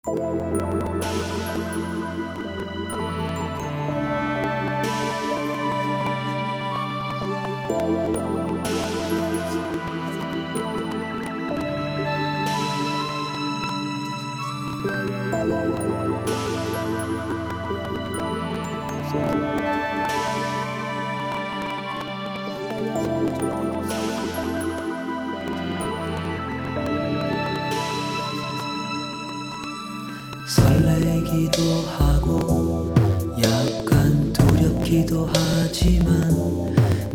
설레기도 하고 약간 두렵기도 하지만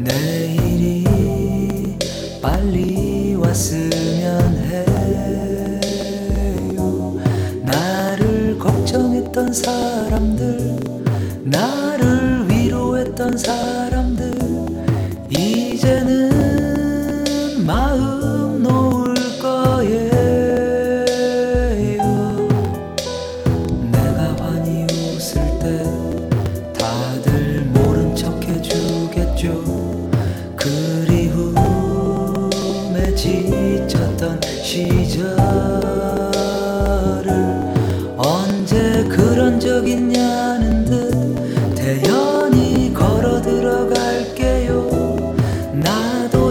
내일이 빨리 왔으면 해요. 나를 걱정했던 사람들, 나를 위로했던 사람들, 이제는 마음 놓을 거예요. 내가 환히 웃을 때 다들 모른 척 해주겠죠. 그리움에 지쳤던 시절을 언제 그런 적 있냐는 듯 태연히 걸어 들어갈게요. 나도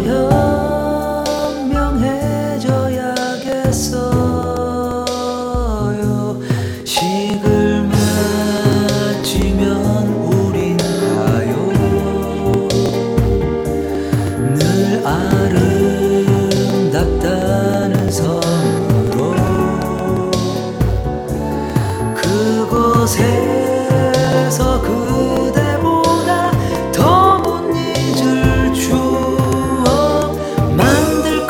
현명해져야겠어요. 식을 마치면 우린 가요. 늘 아름답다는 섬으로 그곳에서 그대보다 더 못 잊을 추억 만들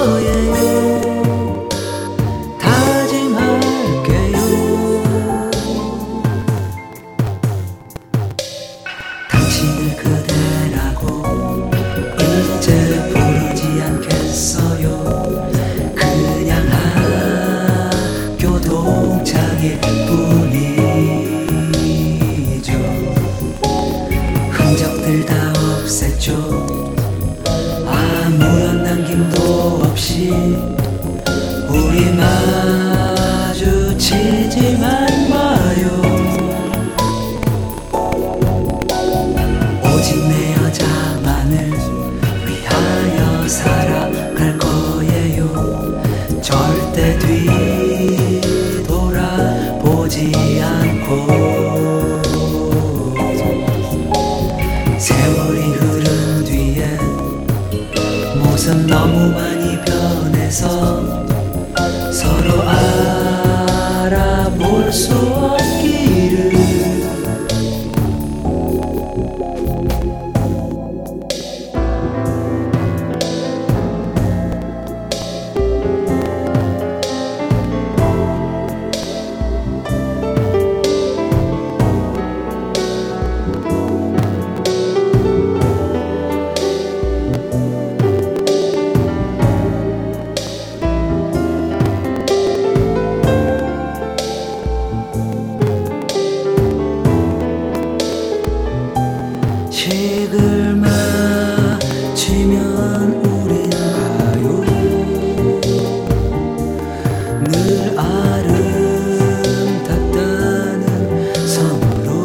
거예요. 다짐할게요. 당신을 그대라고 이제 부르지 않겠어요. 그냥 학교 동창일 뿐이죠. 흔적들 다 없앴죠. 아무런 남김도 없이 우리 마주치지만 마요. 오직 내 여자만을 위하여 살아갈 거예요. 절대 뒤돌아보지 않고. 세월이 흐른 뒤에 모습 너무 많이 변해서 서로 알아볼 수 없기를. 식을 마치면 우린 가요. 늘 아름답다는 섬으로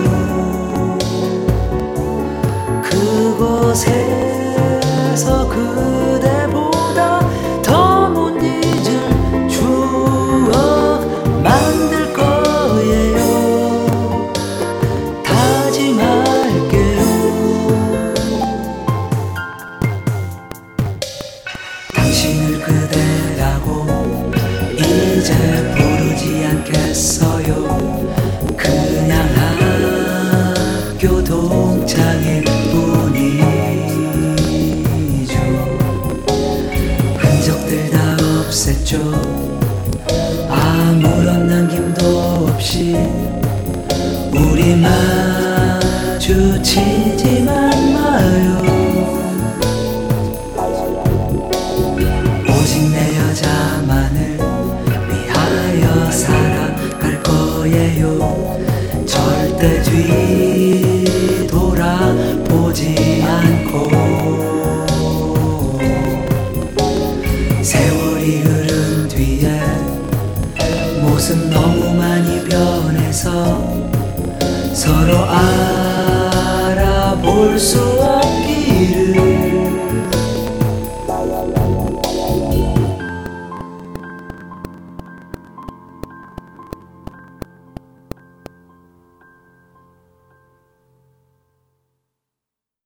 그곳에서 그대보다 더 못 잊을 추억 만들 거예요. 다짐할게요. 당신을 그대라고 이제 부르지 않겠어요. 그냥 학교 동창일 뿐이죠. 흔적들 다 없앴죠. 아무런 남김도 없이 우리 마주치지만 마요. 오직 내 여자만을 위하여 살아갈 거예요. 절대 뒤돌아보지 않고. 세월이 흐른 뒤에 모습 너무 많이 통해서 서로 알아볼 수 없기를